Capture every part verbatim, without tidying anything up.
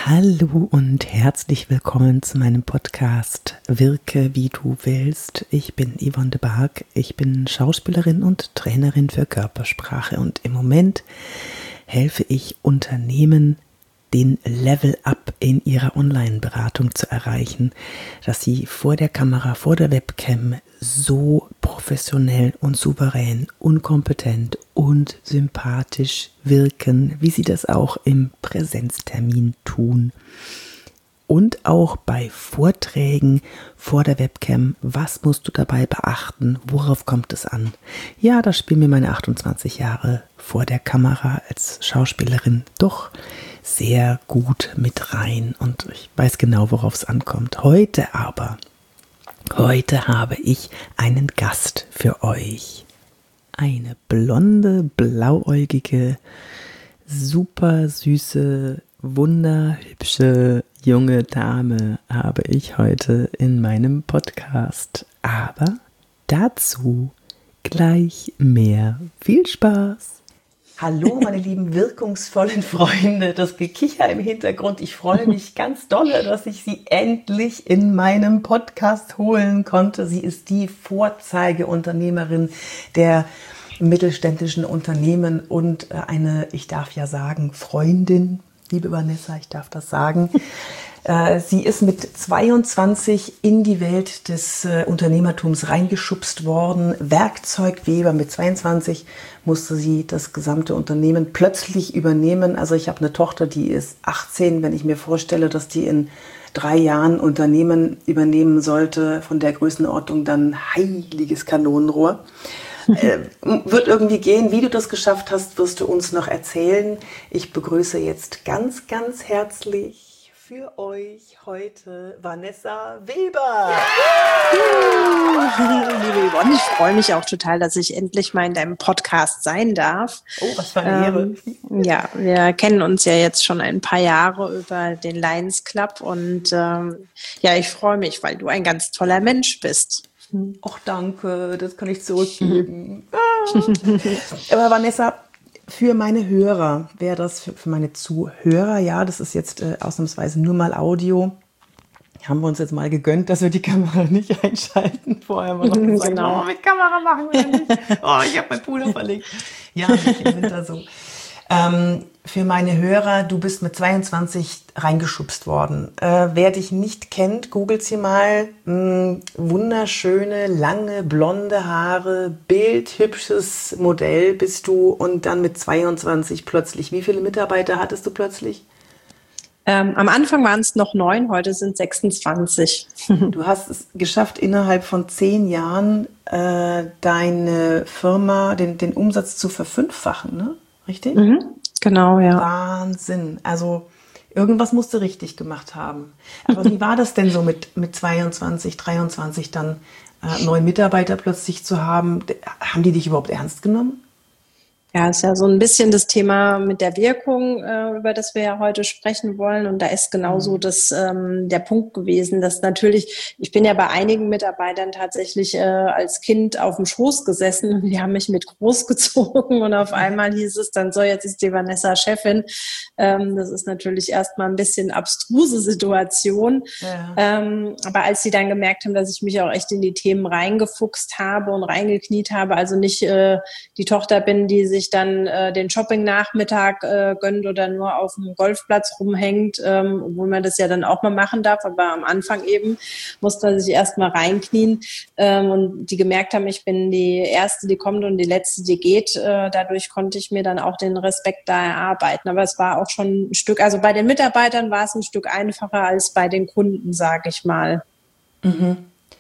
Hallo und herzlich willkommen zu meinem Podcast Wirke wie du willst. Ich bin Yvonne de Barg, ich bin Schauspielerin und Trainerin für Körpersprache und im Moment helfe ich Unternehmen, den Level-Up in ihrer Online-Beratung zu erreichen, dass sie vor der Kamera, vor der Webcam so professionell und souverän, unkompetent und sympathisch wirken, wie sie das auch im Präsenztermin tun. Und auch bei Vorträgen vor der Webcam, was musst du dabei beachten, worauf kommt es an? Ja, da spielen mir meine achtundzwanzig Jahre vor der Kamera als Schauspielerin doch sehr gut mit rein und ich weiß genau, worauf es ankommt. Heute aber, heute habe ich einen Gast für euch. Eine blonde, blauäugige, super süße, wunderhübsche junge Dame habe ich heute in meinem Podcast. Aber dazu gleich mehr. Viel Spaß! Hallo, meine lieben wirkungsvollen Freunde, das Gekicher im Hintergrund. Ich freue mich ganz dolle, dass ich sie endlich in meinem Podcast holen konnte. Sie ist die Vorzeigeunternehmerin der mittelständischen Unternehmen und eine, ich darf ja sagen, Freundin. Liebe Vanessa, ich darf das sagen. Sie ist mit zweiundzwanzig in die Welt des Unternehmertums reingeschubst worden. Werkzeugweber mit zweiundzwanzig musste sie das gesamte Unternehmen plötzlich übernehmen. Also ich habe eine Tochter, die ist achtzehn. Wenn ich mir vorstelle, dass die in drei Jahren Unternehmen übernehmen sollte, von der Größenordnung, dann heiliges Kanonenrohr. Äh, wird irgendwie gehen. Wie du das geschafft hast, wirst du uns noch erzählen. Ich begrüße jetzt ganz, ganz herzlich für euch heute Vanessa Weber. Liebe Yvonne, ich freue mich auch total, dass ich endlich mal in deinem Podcast sein darf. Oh, was für eine Ehre. Ähm, ja, wir kennen uns ja jetzt schon ein paar Jahre über den Lions Club und ähm, ja, ich freue mich, weil du ein ganz toller Mensch bist. Ach, danke, das kann ich zurückgeben. Aber Vanessa, für meine Hörer, wäre das für, für meine Zuhörer, ja, das ist jetzt äh, ausnahmsweise nur mal Audio. Haben wir uns jetzt mal gegönnt, dass wir die Kamera nicht einschalten. Vorher haben wir noch gesagt, genau. Oh, mit Kamera machen wir nicht. Oh, ich habe mein Puder verlegt. Ja, wir sind da so. Ähm, für meine Hörer, du bist mit zweiundzwanzig reingeschubst worden. Äh, wer dich nicht kennt, googelt sie mal. Mh, wunderschöne, lange, blonde Haare, bildhübsches Modell bist du und dann mit zweiundzwanzig plötzlich. Wie viele Mitarbeiter hattest du plötzlich? Ähm, am Anfang waren es noch neun, heute sind sechsundzwanzig. Du hast es geschafft, innerhalb von zehn Jahren äh, deine Firma, den, den Umsatz zu verfünffachen, ne? Richtig? Mhm, genau, ja. Wahnsinn. Also irgendwas musst du richtig gemacht haben. Aber wie war das denn so mit, mit zweiundzwanzig, dreiundzwanzig dann äh, neun Mitarbeiter plötzlich zu haben? Haben die dich überhaupt ernst genommen? Ja, ist ja so ein bisschen das Thema mit der Wirkung, äh, über das wir ja heute sprechen wollen. Und da ist genauso das, ähm, der Punkt gewesen, dass natürlich, ich bin ja bei einigen Mitarbeitern tatsächlich äh, als Kind auf dem Schoß gesessen und die haben mich mit großgezogen und auf einmal hieß es dann so, jetzt ist die Vanessa Chefin. Ähm, das ist natürlich erstmal ein bisschen abstruse Situation. Ja. Ähm, aber als sie dann gemerkt haben, dass ich mich auch echt in die Themen reingefuchst habe und reingekniet habe, also nicht äh, die Tochter bin, die sich dann äh, den Shopping-Nachmittag äh, gönnt oder nur auf dem Golfplatz rumhängt, ähm, obwohl man das ja dann auch mal machen darf, aber am Anfang eben musste man sich erst mal reinknien ähm, und die gemerkt haben, ich bin die Erste, die kommt und die Letzte, die geht. Äh, dadurch konnte ich mir dann auch den Respekt da erarbeiten, aber es war auch schon ein Stück, also bei den Mitarbeitern war es ein Stück einfacher als bei den Kunden, sage ich mal. Mhm.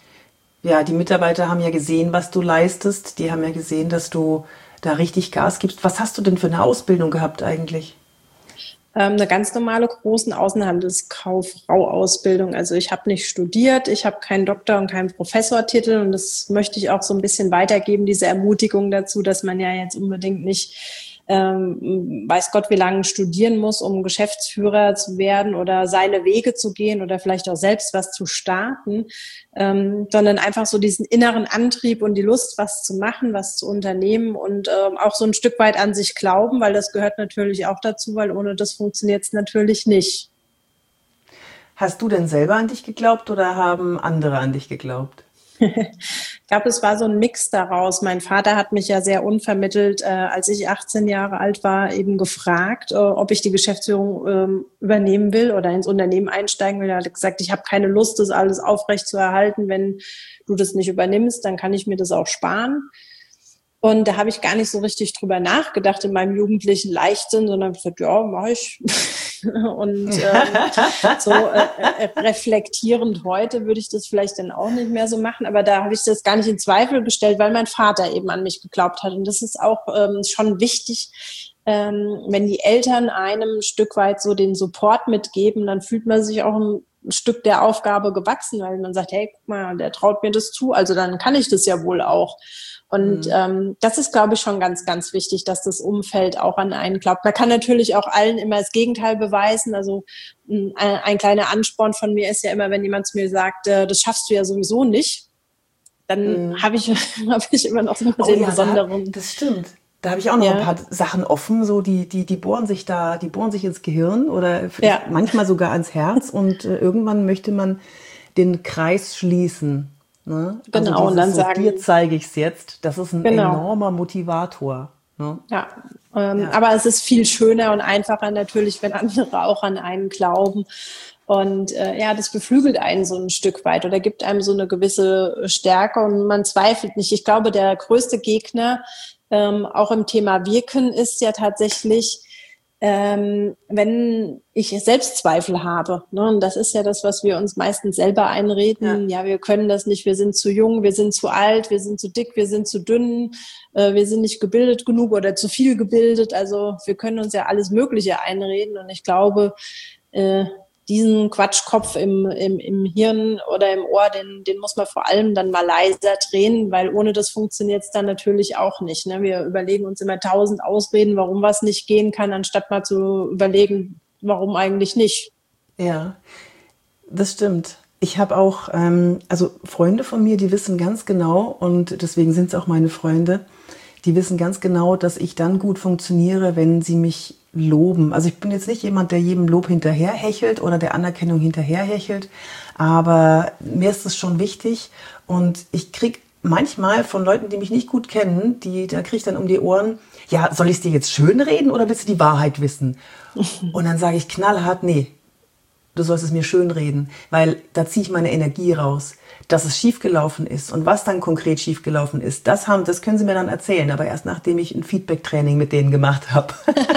Ja, die Mitarbeiter haben ja gesehen, was du leistest, die haben ja gesehen, dass du da richtig Gas gibst. Was hast du denn für eine Ausbildung gehabt eigentlich? Ähm, eine ganz normale großen Außenhandelskauffrau-Ausbildung. Also ich habe nicht studiert, ich habe keinen Doktor- und keinen Professortitel und das möchte ich auch so ein bisschen weitergeben, diese Ermutigung dazu, dass man ja jetzt unbedingt nicht ähm, weiß Gott, wie lange studieren muss, um Geschäftsführer zu werden oder seine Wege zu gehen oder vielleicht auch selbst was zu starten, ähm, sondern einfach so diesen inneren Antrieb und die Lust, was zu machen, was zu unternehmen und ähm, auch so ein Stück weit an sich glauben, weil das gehört natürlich auch dazu, weil ohne das funktioniert es natürlich nicht. Hast du denn selber an dich geglaubt oder haben andere an dich geglaubt? Ich glaube, es war so ein Mix daraus. Mein Vater hat mich ja sehr unvermittelt, äh, als ich achtzehn Jahre alt war, eben gefragt, äh, ob ich die Geschäftsführung ähm, übernehmen will oder ins Unternehmen einsteigen will. Er hat gesagt, ich habe keine Lust, das alles aufrecht zu erhalten. Wenn du das nicht übernimmst, dann kann ich mir das auch sparen. Und da habe ich gar nicht so richtig drüber nachgedacht in meinem jugendlichen Leichtsinn, sondern habe gesagt, ja, mache ich. Und ähm, so äh, reflektierend heute würde ich das vielleicht dann auch nicht mehr so machen. Aber da habe ich das gar nicht in Zweifel gestellt, weil mein Vater eben an mich geglaubt hat. Und das ist auch ähm, schon wichtig, ähm, wenn die Eltern einem ein Stück weit so den Support mitgeben, dann fühlt man sich auch ein ein Stück der Aufgabe gewachsen, weil man sagt, hey, guck mal, der traut mir das zu, also dann kann ich das ja wohl auch. Und mhm. ähm, das ist, glaube ich, schon ganz, ganz wichtig, dass das Umfeld auch an einen glaubt. Man kann natürlich auch allen immer das Gegenteil beweisen. Also ein, ein kleiner Ansporn von mir ist ja immer, wenn jemand zu mir sagt, äh, das schaffst du ja sowieso nicht, dann mhm. habe ich, hab ich immer noch so oh, den ja, besonderen... Da, das stimmt. Da habe ich auch noch ja. ein paar Sachen offen, so die, die, die bohren sich da, die bohren sich ins Gehirn oder ja. manchmal sogar ans Herz und äh, irgendwann möchte man den Kreis schließen. Ne? Genau, also und dann so, sagen, dir zeige ich es jetzt. Das ist ein genau. enormer Motivator. Ne? Ja, ähm, ja, aber es ist viel schöner und einfacher natürlich, wenn andere auch an einen glauben. Und äh, ja, das beflügelt einen so ein Stück weit oder gibt einem so eine gewisse Stärke und man zweifelt nicht. Ich glaube, der größte Gegner ähm, auch im Thema Wirken ist ja tatsächlich, ähm, wenn ich Selbstzweifel habe. Ne? Und das ist ja das, was wir uns meistens selber einreden. Ja. ja, wir können das nicht, wir sind zu jung, wir sind zu alt, wir sind zu dick, wir sind zu dünn, äh, wir sind nicht gebildet genug oder zu viel gebildet. Also wir können uns ja alles Mögliche einreden. Und ich glaube, äh, diesen Quatschkopf im, im, im Hirn oder im Ohr, den, den muss man vor allem dann mal leiser drehen, weil ohne das funktioniert es dann natürlich auch nicht. Ne? Wir überlegen uns immer tausend Ausreden, warum was nicht gehen kann, anstatt mal zu überlegen, warum eigentlich nicht. Ja, das stimmt. Ich habe auch, ähm, also Freunde von mir, die wissen ganz genau, und deswegen sind es auch meine Freunde, die wissen ganz genau, dass ich dann gut funktioniere, wenn sie mich loben. Also ich bin jetzt nicht jemand, der jedem Lob hinterherhechelt oder der Anerkennung hinterherhechelt, aber mir ist es schon wichtig und ich kriege manchmal von Leuten, die mich nicht gut kennen, die, da kriege ich dann um die Ohren, ja, soll ich es dir jetzt schön reden oder willst du die Wahrheit wissen? Und dann sage ich knallhart, nee, du sollst es mir schön reden, weil da ziehe ich meine Energie raus. Dass es schiefgelaufen ist und was dann konkret schiefgelaufen ist, das haben, das können sie mir dann erzählen, aber erst nachdem ich ein Feedback-Training mit denen gemacht habe.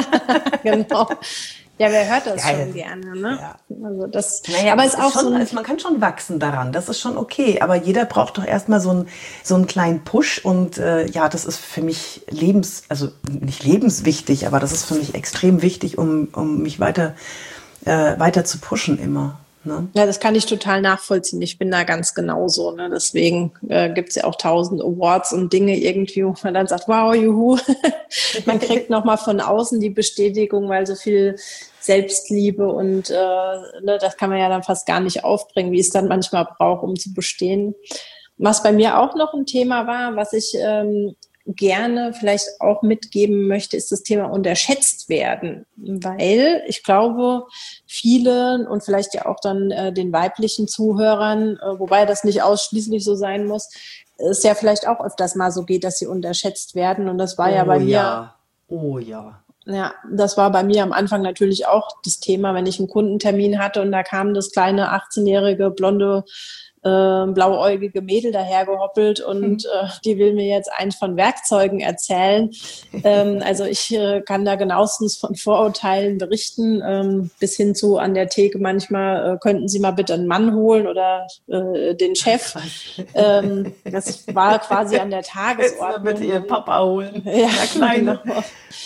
Genau. Ja, wer hört das ja, schon gerne, ne? Ja. Also das, naja, aber es ist auch schon, so ein, also man kann schon wachsen daran, das ist schon okay, aber jeder braucht doch erstmal so einen, so einen kleinen Push und äh, ja, das ist für mich lebens, also nicht lebenswichtig, aber das ist für mich extrem wichtig, um, um mich weiter, äh, weiter zu pushen immer. Ne? Ja, das kann ich total nachvollziehen. Ich bin da ganz genauso. Ne? Deswegen äh, gibt es ja auch tausend Awards und Dinge irgendwie, wo man dann sagt, wow, juhu. Man kriegt nochmal von außen die Bestätigung, weil so viel Selbstliebe und äh, ne, das kann man ja dann fast gar nicht aufbringen, wie es dann manchmal braucht, um zu bestehen. Was bei mir auch noch ein Thema war, was ich ähm, gerne vielleicht auch mitgeben möchte, ist das Thema unterschätzt werden, weil ich glaube, viele und vielleicht ja auch dann äh, den weiblichen Zuhörern, äh, wobei das nicht ausschließlich so sein muss, es ja vielleicht auch öfters mal so geht, dass sie unterschätzt werden und das war oh, ja bei mir. Ja. Oh ja. Ja, das war bei mir am Anfang natürlich auch das Thema, wenn ich einen Kundentermin hatte und da kam das kleine achtzehnjährige blonde äh, blauäugige Mädel dahergehoppelt und äh, die will mir jetzt eins von Werkzeugen erzählen. Ähm, also ich äh, kann da genauestens von Vorurteilen berichten, ähm, bis hin zu an der Theke manchmal, äh, könnten Sie mal bitte einen Mann holen oder äh, den Chef. Ähm, das war quasi an der Tagesordnung. Bitte Ihren Papa holen. Ja, Kleine. Genau.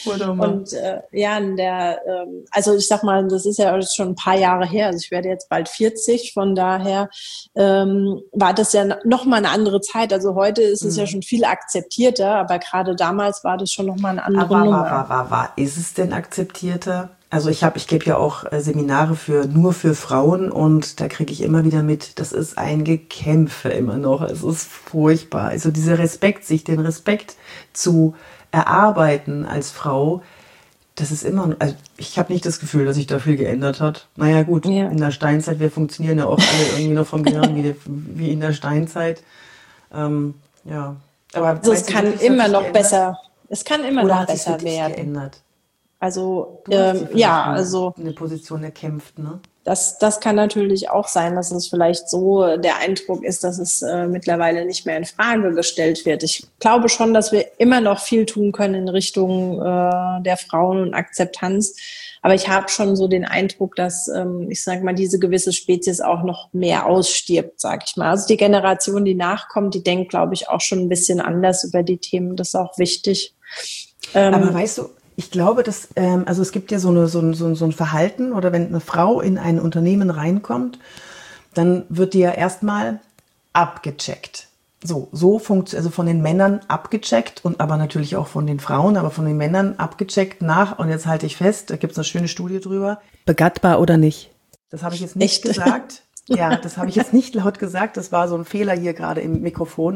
Und äh, ja, in der, ähm, also ich sag mal, das ist ja schon ein paar Jahre her, also ich werde jetzt bald vierzig, von daher ähm, war das ja noch mal eine andere Zeit. Also heute ist es mhm. ja schon viel akzeptierter, aber gerade damals war das schon noch mal eine andere aber, Nummer. Aber, aber, aber, ist es denn akzeptierter? Also ich habe, ich gebe ja auch äh, Seminare für nur für Frauen und da kriege ich immer wieder mit, das ist ein Gekämpfe immer noch. Es ist furchtbar. Also dieser Respekt, sich den Respekt zu erarbeiten als Frau, Das ist immer, also ich habe nicht das Gefühl, dass sich da viel geändert hat. Naja gut, ja. In der Steinzeit, wir funktionieren ja auch alle irgendwie noch vom Gehirn wie, wie in der Steinzeit. Ähm, ja, aber also es kann immer noch geändert? besser, es kann immer Oder noch besser werden. Geändert? Also ähm, ja, also eine Position erkämpft, ne? Das, das kann natürlich auch sein, dass es vielleicht so der Eindruck ist, dass es äh, mittlerweile nicht mehr in Frage gestellt wird. Ich glaube schon, dass wir immer noch viel tun können in Richtung äh, der Frauen und Akzeptanz. Aber ich habe schon so den Eindruck, dass, ähm, ich sage mal, diese gewisse Spezies auch noch mehr ausstirbt, sage ich mal. Also die Generation, die nachkommt, die denkt, glaube ich, auch schon ein bisschen anders über die Themen. Das ist auch wichtig. Ähm, Aber weißt du, ich glaube, dass, ähm, also es gibt ja so, eine, so, ein, so, ein, so ein Verhalten, oder wenn eine Frau in ein Unternehmen reinkommt, dann wird die ja erstmal abgecheckt. So, so funktioniert, also von den Männern abgecheckt und aber natürlich auch von den Frauen, aber von den Männern abgecheckt nach, und jetzt halte ich fest, da gibt es eine schöne Studie drüber. Begattbar oder nicht? Das habe ich jetzt nicht Echt? gesagt. Ja, das habe ich jetzt nicht laut gesagt, das war so ein Fehler hier gerade im Mikrofon.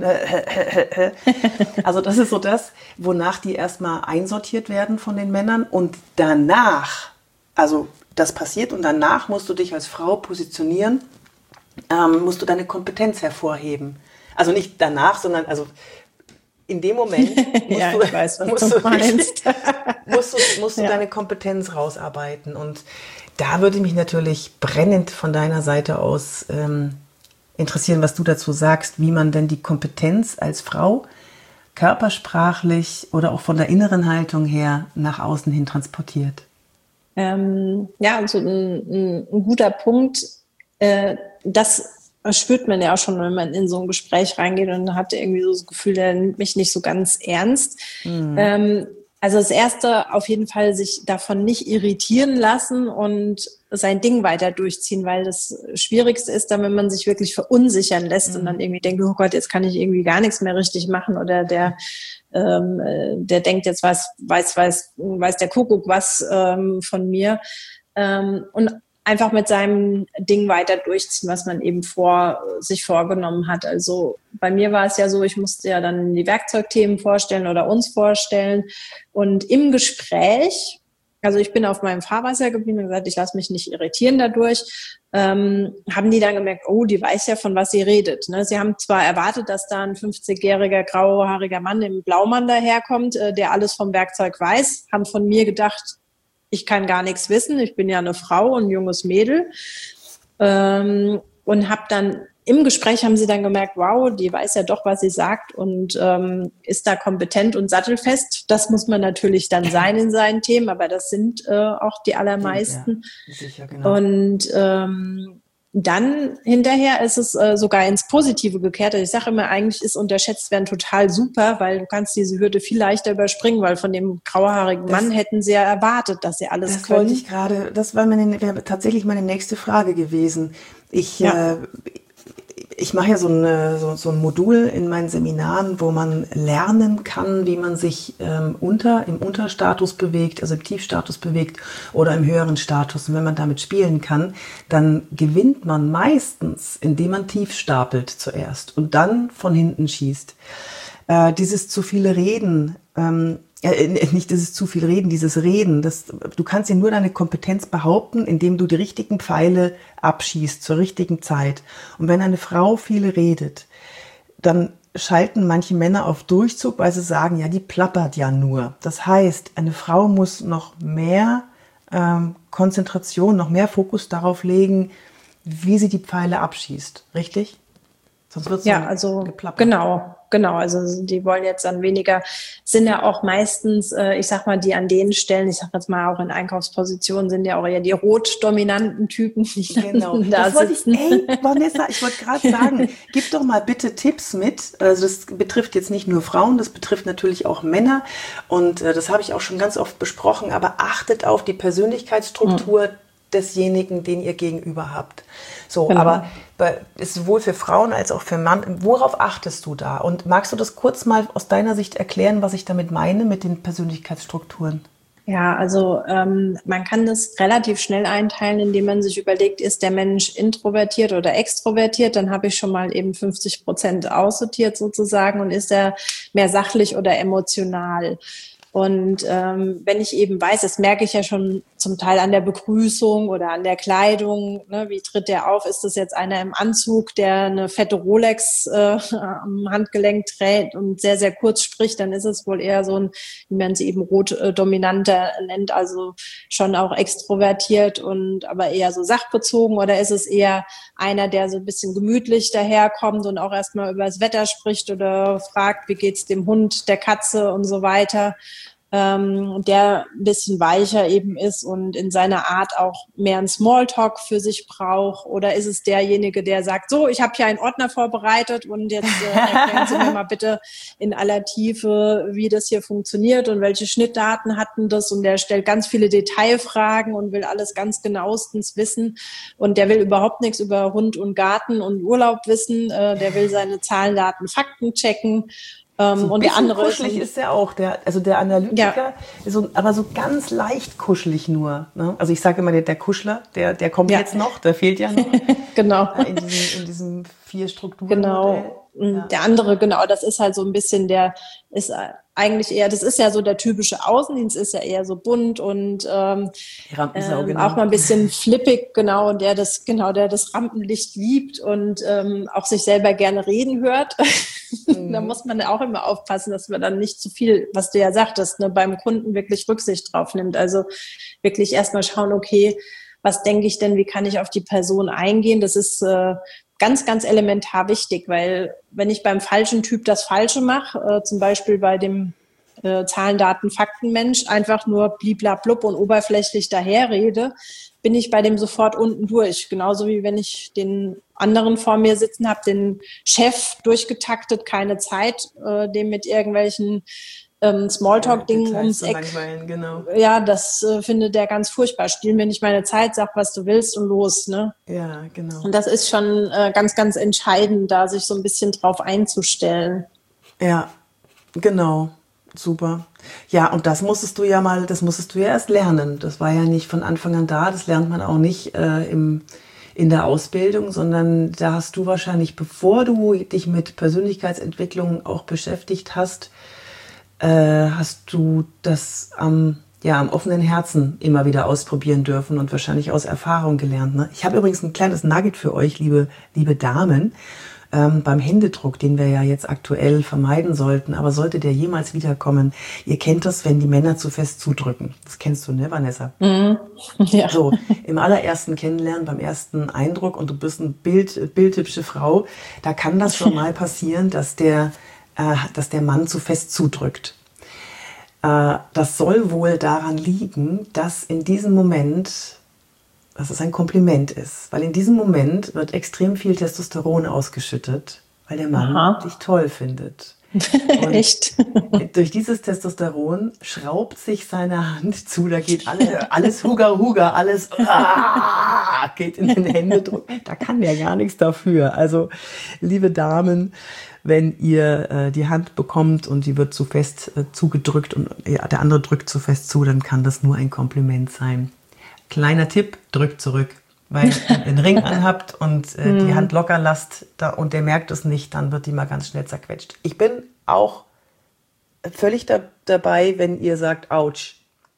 Also das ist so das, wonach die erstmal einsortiert werden von den Männern, und danach, also das passiert und danach musst du dich als Frau positionieren, ähm, musst du deine Kompetenz hervorheben. Also nicht danach, sondern also in dem Moment musst ja, du, ich weiß, was musst du du, meinst. musst du, musst du ja. deine Kompetenz rausarbeiten, und da würde mich natürlich brennend von deiner Seite aus ähm, interessieren, was du dazu sagst, wie man denn die Kompetenz als Frau körpersprachlich oder auch von der inneren Haltung her nach außen hin transportiert. Ähm, ja, also ein, ein, ein guter Punkt, äh, das spürt man ja auch schon, wenn man in so ein Gespräch reingeht und hat irgendwie so das Gefühl, der nimmt mich nicht so ganz ernst. Mhm. Ähm, Also das Erste, auf jeden Fall sich davon nicht irritieren lassen und sein Ding weiter durchziehen, weil das Schwierigste ist dann, wenn man sich wirklich verunsichern lässt mhm. und dann irgendwie denkt, oh Gott, jetzt kann ich irgendwie gar nichts mehr richtig machen, oder der ähm, der denkt, jetzt weiß, weiß, weiß, weiß der Kuckuck was ähm, von mir. Ähm, und einfach mit seinem Ding weiter durchziehen, was man eben vor sich vorgenommen hat. Also bei mir war es ja so, ich musste ja dann die Werkzeugthemen vorstellen oder uns vorstellen. Und im Gespräch, also ich bin auf meinem Fahrwasser geblieben und gesagt, ich lasse mich nicht irritieren dadurch, ähm, haben die dann gemerkt, oh, die weiß ja, von was sie redet. Ne? Sie haben zwar erwartet, dass da ein fünfzigjähriger grauhaariger Mann im Blaumann daherkommt, äh, der alles vom Werkzeug weiß, haben von mir gedacht, ich kann gar nichts wissen, ich bin ja eine Frau, ein junges Mädel. Ähm, und habe dann, im Gespräch haben sie dann gemerkt, wow, die weiß ja doch, was sie sagt, und ähm, ist da kompetent und sattelfest. Das muss man natürlich dann sein in seinen Themen, aber das sind äh, auch die allermeisten. Ja, sicher, genau. Und ähm, dann hinterher ist es äh, sogar ins Positive gekehrt. Also ich sage immer, eigentlich ist unterschätzt werden total super, weil du kannst diese Hürde viel leichter überspringen, weil von dem grauhaarigen Mann das, hätten sie ja erwartet, dass sie alles das können. Wollte ich gerade, das war meine, wäre tatsächlich meine nächste Frage gewesen. Ich ja. äh, Ich mache ja so, eine, so, so ein Modul in meinen Seminaren, wo man lernen kann, wie man sich ähm, unter, im Unterstatus bewegt, also im Tiefstatus bewegt oder im höheren Status. Und wenn man damit spielen kann, dann gewinnt man meistens, indem man tief stapelt zuerst und dann von hinten schießt. Äh, dieses zu viele Reden, ähm, äh, nicht dieses zu viel Reden, dieses Reden, das, du kannst ja nur deine Kompetenz behaupten, indem du die richtigen Pfeile abschießt zur richtigen Zeit. Und wenn eine Frau viel redet, dann schalten manche Männer auf Durchzug, weil sie sagen, ja, die plappert ja nur. Das heißt, eine Frau muss noch mehr ähm, Konzentration, noch mehr Fokus darauf legen, wie sie die Pfeile abschießt. Richtig? Sonst wird es ja, also geplappert. Genau. Genau, also die wollen jetzt dann weniger, sind ja auch meistens, äh, ich sag mal, die an den Stellen, ich sag jetzt mal auch in Einkaufspositionen, sind ja auch eher die rot-dominanten Typen, die genau. da das wollte sitzen. Ich, ey, Vanessa, ich wollte gerade sagen, gib doch mal bitte Tipps mit. Also das betrifft jetzt nicht nur Frauen, das betrifft natürlich auch Männer, und äh, das habe ich auch schon ganz oft besprochen, aber achtet auf die Persönlichkeitsstruktur mhm. desjenigen, den ihr gegenüber habt. So, genau. Aber bei, ist sowohl für Frauen als auch für Mann. Worauf achtest du da? Und magst du das kurz mal aus deiner Sicht erklären, was ich damit meine mit den Persönlichkeitsstrukturen? Ja, also ähm, man kann das relativ schnell einteilen, indem man sich überlegt, ist der Mensch introvertiert oder extrovertiert? Dann habe ich schon mal eben fünfzig Prozent aussortiert sozusagen. Und ist er mehr sachlich oder emotional? Und ähm, wenn ich eben weiß, das merke ich ja schon zum Teil an der Begrüßung oder an der Kleidung, ne, wie tritt der auf? Ist das jetzt einer im Anzug, der eine fette Rolex äh, am Handgelenk trägt und sehr, sehr kurz spricht, dann ist es wohl eher so ein, wie man es eben rot-dominanter nennt, also schon auch extrovertiert und aber eher so sachbezogen, oder ist es eher einer, der so ein bisschen gemütlich daherkommt und auch erstmal über das Wetter spricht oder fragt, wie geht's dem Hund, der Katze und so weiter, ähm, der ein bisschen weicher eben ist und in seiner Art auch mehr einen Smalltalk für sich braucht? Oder ist es derjenige, der sagt, so, ich habe hier einen Ordner vorbereitet und jetzt äh, erklären Sie mir mal bitte in aller Tiefe, wie das hier funktioniert und welche Schnittdaten hatten das, und der stellt ganz viele Detailfragen und will alles ganz genauestens wissen, und der will überhaupt nichts über Hund und Garten und Urlaub wissen, äh, der will seine Zahlen, Daten, Fakten checken. Ähm, so und der andere kuschelig ist, ist er auch, der, also der Analytiker, ja. ist so, aber so ganz leicht kuschelig nur. Ne? Also ich sage immer, der, der Kuschler, der, der kommt ja. jetzt noch, der fehlt ja noch. Genau. In diesem, in diesem vier Strukturen. Genau. Ja. Der andere, genau, das ist halt so ein bisschen, der ist eigentlich eher, das ist ja so der typische Außendienst, ist ja eher so bunt und ähm, Rampensau, ähm, genau. auch mal ein bisschen flippig, genau, der das, genau, der das Rampenlicht liebt und ähm, auch sich selber gerne reden hört. Mhm. Da muss man auch immer aufpassen, dass man dann nicht zu viel, was du ja sagtest, ne, beim Kunden wirklich Rücksicht drauf nimmt. Also wirklich erstmal schauen, okay, was denke ich denn, wie kann ich auf die Person eingehen? Das ist äh, ganz, ganz elementar wichtig, weil wenn ich beim falschen Typ das Falsche mache, äh, zum Beispiel bei dem äh, Zahlen, Daten, Fakten Mensch, einfach nur bliblablub und oberflächlich daherrede, bin ich bei dem sofort unten durch. Genauso wie wenn ich den anderen vor mir sitzen habe, den Chef durchgetaktet, keine Zeit, äh, dem mit irgendwelchen ähm, Smalltalk-Dingen ja, ums Eck. Genau. Ja, das äh, findet der ganz furchtbar. Spiel mir nicht meine Zeit, sag, was du willst und los. Ne? Ja, genau. Und das ist schon äh, ganz, ganz entscheidend, da sich so ein bisschen drauf einzustellen. Ja, genau. Super. Ja, und das musstest du ja mal, das musstest du ja erst lernen. Das war ja nicht von Anfang an da, das lernt man auch nicht äh, im, in der Ausbildung, sondern da hast du wahrscheinlich, bevor du dich mit Persönlichkeitsentwicklung auch beschäftigt hast, äh, hast du das am, ja, am offenen Herzen immer wieder ausprobieren dürfen und wahrscheinlich aus Erfahrung gelernt. Ne? Ich habe übrigens ein kleines Nugget für euch, liebe, liebe Damen. Ähm, beim Händedruck, den wir ja jetzt aktuell vermeiden sollten, aber sollte der jemals wiederkommen, ihr kennt das, wenn die Männer zu fest zudrücken. Das kennst du, ne, Vanessa? Mhm. Ja. So, im allerersten Kennenlernen, beim ersten Eindruck und du bist eine Bild, bildhübsche Frau, da kann das schon mal passieren, dass der, äh, dass der Mann zu fest zudrückt. Äh, das soll wohl daran liegen, dass in diesem Moment, dass es ein Kompliment ist, weil in diesem Moment wird extrem viel Testosteron ausgeschüttet, weil der Mann Aha. dich toll findet. Und echt? Durch dieses Testosteron schraubt sich seine Hand zu, da geht alle, alles Huga Huga, alles ah, geht in den Händedruck. Da kann der gar nichts dafür. Also, liebe Damen, wenn ihr äh, die Hand bekommt und die wird zu fest äh, zugedrückt und ja, der andere drückt zu fest zu, dann kann das nur ein Kompliment sein. Kleiner Tipp, drückt zurück. Weil ihr einen Ring anhabt und äh, die Hand locker lasst da, und der merkt es nicht, dann wird die mal ganz schnell zerquetscht. Ich bin auch völlig da, dabei, wenn ihr sagt, ouch.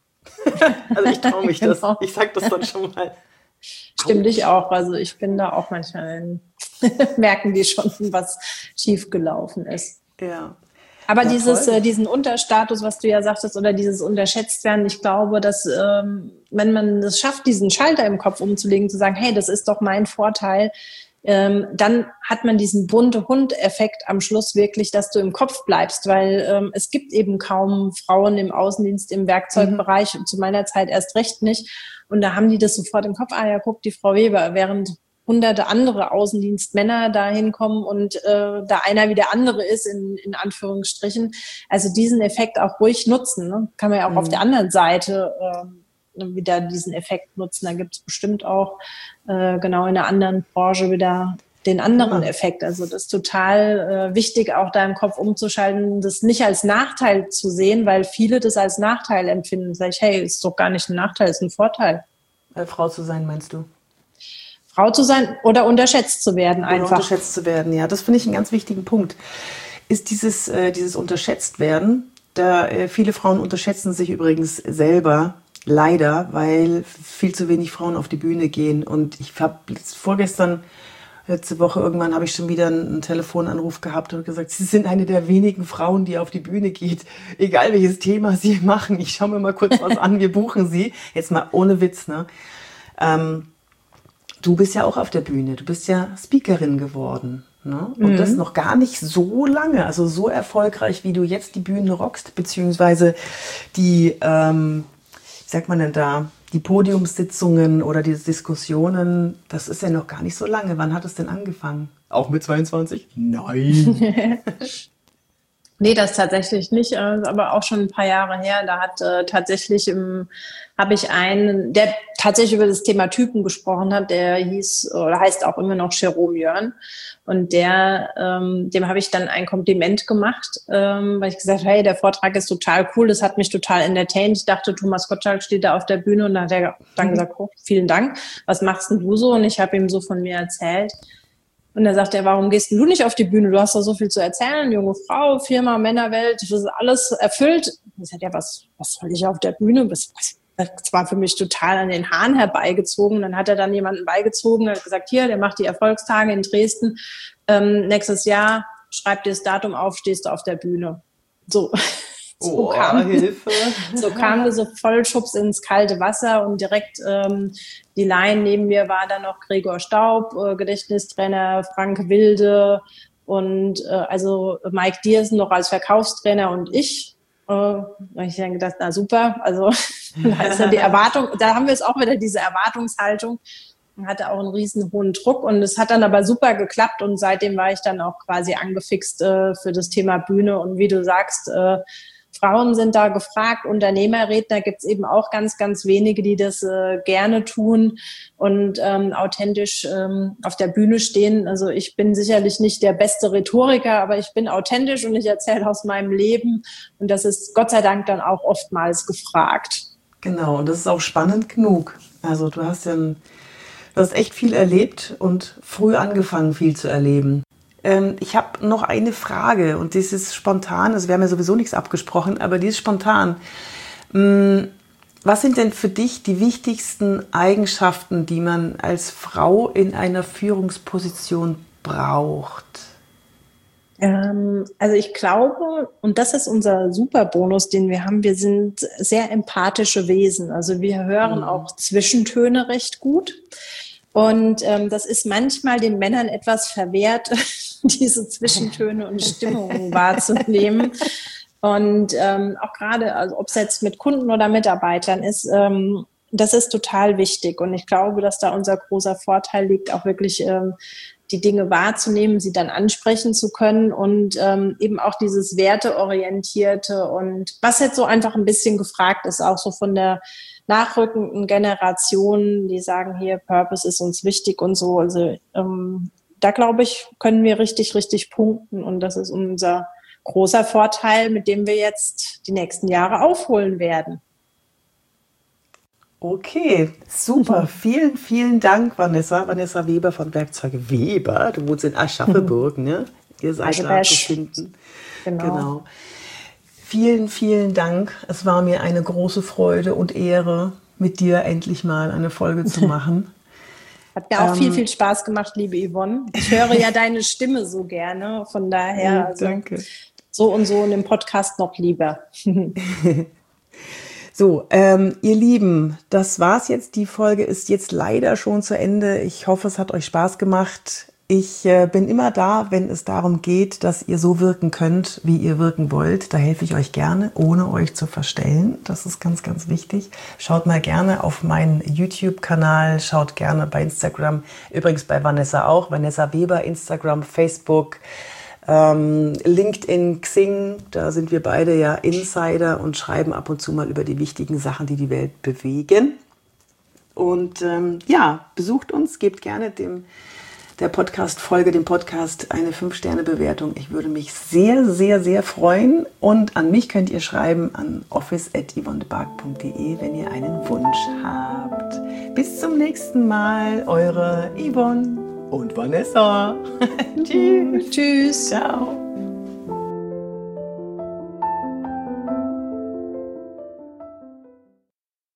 Also ich traue mich das. Genau. Ich sag das dann schon mal. Stimmt ich auch. Also ich bin da auch manchmal, merken die schon, was schiefgelaufen ist. Ja. Aber ja, dieses, äh, diesen Unterstatus, was du ja sagtest, oder dieses Unterschätztwerden, ich glaube, dass ähm, wenn man es schafft, diesen Schalter im Kopf umzulegen, zu sagen, hey, das ist doch mein Vorteil, ähm, dann hat man diesen bunte Hund-Effekt am Schluss wirklich, dass du im Kopf bleibst, weil ähm, es gibt eben kaum Frauen im Außendienst, im Werkzeugbereich, mhm. zu meiner Zeit erst recht nicht. Und da haben die das sofort im Kopf, ah ja, guck, die Frau Weber, während hunderte andere Außendienstmänner da hinkommen und äh, da einer wie der andere ist, in, in Anführungsstrichen. Also diesen Effekt auch ruhig nutzen. Ne? Kann man ja auch mhm. auf der anderen Seite äh, wieder diesen Effekt nutzen. Da gibt es bestimmt auch äh, genau in einer anderen Branche wieder den anderen ja. Effekt. Also das ist total äh, wichtig, auch da im Kopf umzuschalten, das nicht als Nachteil zu sehen, weil viele das als Nachteil empfinden. Sag ich, hey, ist doch gar nicht ein Nachteil, ist ein Vorteil. Äh, Frau zu sein, meinst du? Frau zu sein oder unterschätzt zu werden einfach. Oder unterschätzt zu werden, ja. Das finde ich einen ganz wichtigen Punkt. Ist dieses, äh, dieses Unterschätztwerden, Da, äh, viele Frauen unterschätzen sich übrigens selber, leider, weil viel zu wenig Frauen auf die Bühne gehen. Und ich habe vorgestern, letzte Woche irgendwann, habe ich schon wieder einen Telefonanruf gehabt und gesagt, Sie sind eine der wenigen Frauen, die auf die Bühne geht. Egal welches Thema Sie machen, ich schaue mir mal kurz was an, wir buchen Sie. Jetzt mal ohne Witz, ne? Ähm, du bist ja auch auf der Bühne, du bist ja Speakerin geworden. Ne? Und mhm. das noch gar nicht so lange, also so erfolgreich, wie du jetzt die Bühne rockst, beziehungsweise die, ähm, wie sagt man denn da, die Podiumssitzungen oder die Diskussionen, das ist ja noch gar nicht so lange. Wann hat es denn angefangen? Auch mit zweiundzwanzig? Nein. Nee, das tatsächlich nicht, aber auch schon ein paar Jahre her. Da hat äh, tatsächlich im habe ich einen, der tatsächlich über das Thema Typen gesprochen hat, der hieß oder heißt auch immer noch Jerome Jörn. Und der, ähm, dem habe ich dann ein Kompliment gemacht, ähm, weil ich gesagt habe, hey, der Vortrag ist total cool, das hat mich total entertained. Ich dachte, Thomas Gottschalk steht da auf der Bühne und dann hat er dann gesagt, oh, vielen Dank, was machst denn du so? Und ich habe ihm so von mir erzählt. Und dann sagt er, warum gehst denn du nicht auf die Bühne? Du hast doch so viel zu erzählen, junge Frau, Firma, Männerwelt, das ist alles erfüllt. Und ich sagte, ja, was, was soll ich auf der Bühne? Was, was? Das war für mich total an den Haaren herbeigezogen. Dann hat er dann jemanden beigezogen, hat gesagt, hier, der macht die Erfolgstage in Dresden. Ähm, nächstes Jahr, schreib dir das Datum auf, stehst du auf der Bühne. So, so, oh, kam, Hilfe. so kam wir so Vollschubs ins kalte Wasser und direkt ähm, die Line neben mir war dann noch Gregor Staub, äh, Gedächtnistrainer, Frank Wilde und äh, also Mike Diersen noch als Verkaufstrainer und ich. Da habe ich dann gedacht, na super, also da ist ja die Erwartung, da haben wir es auch wieder, diese Erwartungshaltung. Man hatte auch einen riesen hohen Druck und es hat dann aber super geklappt und seitdem war ich dann auch quasi angefixt äh, für das Thema Bühne und wie du sagst, äh, Frauen sind da gefragt, Unternehmerredner gibt es eben auch ganz, ganz wenige, die das äh, gerne tun und ähm, authentisch ähm, auf der Bühne stehen. Also ich bin sicherlich nicht der beste Rhetoriker, aber ich bin authentisch und ich erzähle aus meinem Leben und das ist Gott sei Dank dann auch oftmals gefragt. Genau, und das ist auch spannend genug. Also du hast ja ein, du hast echt viel erlebt und früh angefangen, viel zu erleben. Ich habe noch eine Frage und das ist spontan, also wir haben ja sowieso nichts abgesprochen, aber die ist spontan. Was sind denn für dich die wichtigsten Eigenschaften, die man als Frau in einer Führungsposition braucht? Ähm, also ich glaube, und das ist unser Superbonus, den wir haben, wir sind sehr empathische Wesen. Also wir hören mhm. auch Zwischentöne recht gut. Und ähm, das ist manchmal den Männern etwas verwehrt, diese Zwischentöne und Stimmungen wahrzunehmen. Und ähm, auch gerade, also ob es jetzt mit Kunden oder Mitarbeitern ist, ähm, das ist total wichtig. Und ich glaube, dass da unser großer Vorteil liegt, auch wirklich ähm, die Dinge wahrzunehmen, sie dann ansprechen zu können und ähm, eben auch dieses Werteorientierte und was jetzt so einfach ein bisschen gefragt ist, auch so von der nachrückenden Generationen, die sagen hier, Purpose ist uns wichtig und so. Also ähm, da glaube ich, können wir richtig, richtig punkten und das ist unser großer Vorteil, mit dem wir jetzt die nächsten Jahre aufholen werden. Okay, super. Vielen, vielen Dank, Vanessa. Vanessa Weber von Werkzeuge Weber. Du wohnst in Aschaffenburg, ne? Ihr seid da zu finden. Genau. genau. Vielen, vielen Dank. Es war mir eine große Freude und Ehre, mit dir endlich mal eine Folge zu machen. Hat mir auch ähm, viel, viel Spaß gemacht, liebe Yvonne. Ich höre ja deine Stimme so gerne. Von daher, also danke. So und so in dem Podcast noch lieber. So, ähm, ihr Lieben, das war's jetzt. Die Folge ist jetzt leider schon zu Ende. Ich hoffe, es hat euch Spaß gemacht. Ich äh, bin immer da, wenn es darum geht, dass ihr so wirken könnt, wie ihr wirken wollt. Da helfe ich euch gerne, ohne euch zu verstellen. Das ist ganz, ganz wichtig. Schaut mal gerne auf meinen YouTube-Kanal, schaut gerne bei Instagram, übrigens bei Vanessa auch, Vanessa Weber, Instagram, Facebook, ähm, LinkedIn, Xing. Da sind wir beide ja Insider und schreiben ab und zu mal über die wichtigen Sachen, die die Welt bewegen. Und ähm, ja, besucht uns, gebt gerne dem der Podcast-Folge, dem Podcast, eine fünf Sterne Bewertung. Ich würde mich sehr, sehr, sehr freuen. Und an mich könnt ihr schreiben an office at yvonnebark punkt de, wenn ihr einen Wunsch habt. Bis zum nächsten Mal, eure Yvonne und Vanessa. Tschüss. Tschüss. Ciao.